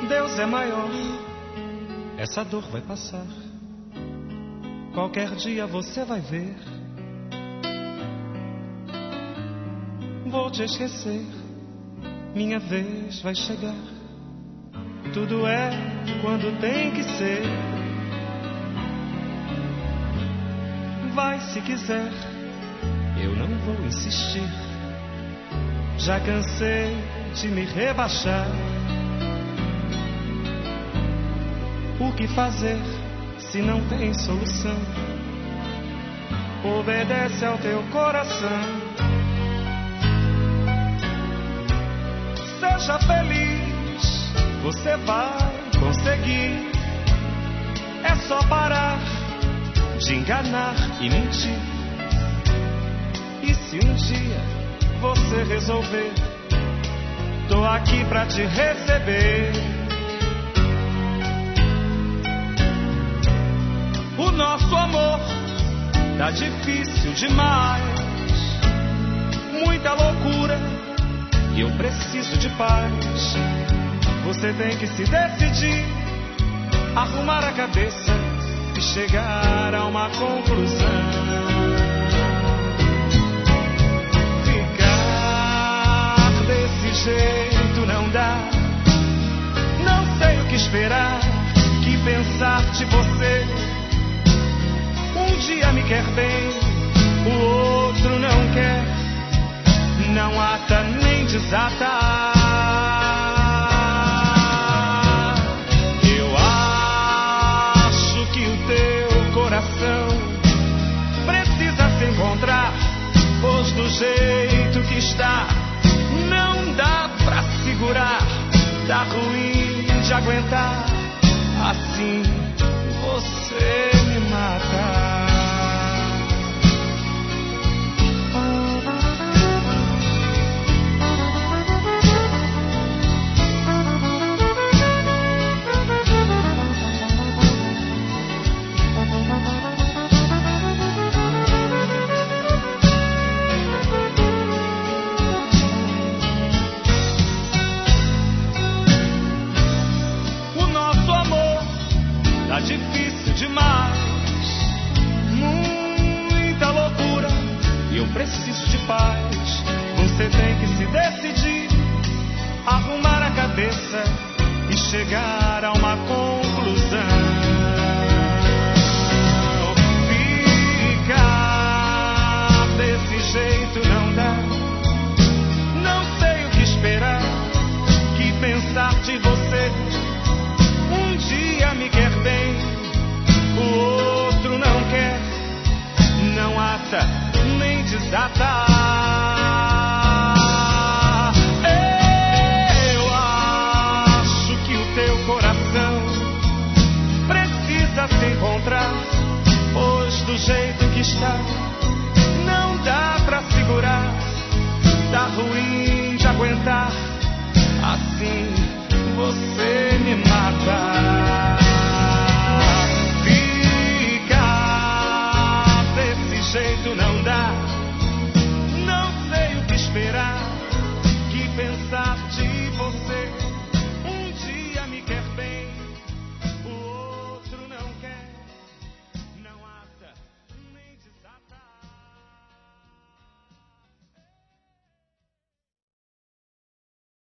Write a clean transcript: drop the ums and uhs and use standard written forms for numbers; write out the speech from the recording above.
Deus é maior, essa dor vai passar. Qualquer dia você vai ver. Vou te esquecer, minha vez vai chegar. Tudo é quando tem que ser. Vai se quiser, eu não vou insistir. Já cansei de me rebaixar. O que fazer se não tem solução? Obedece ao teu coração. Seja feliz, você vai conseguir. É só parar de enganar e mentir. E se um dia você resolver, tô aqui pra te receber. O nosso amor tá difícil demais, muita loucura e eu preciso de paz. Você tem que se decidir, arrumar a cabeça e chegar a uma conclusão. Ficar desse jeito não dá. Não sei o que esperar, que pensar de você. Um dia me quer bem, o outro não quer. Não ata nem desata. Eu acho que o teu coração precisa se encontrar, pois do jeito que está não dá pra segurar. Tá ruim de aguentar, assim você me mata. Tá difícil demais, muita loucura e eu preciso de paz. Você tem que se decidir, arrumar a cabeça e chegar a uma conclusão. Ficar desse jeito não dá. Não sei o que esperar, que pensar de você. Um dia me quer bem, o outro não quer. Não ata nem desata. Eu acho que o teu coração precisa se encontrar, pois do jeito que está não dá pra segurar. Tá ruim de aguentar, assim você me mata.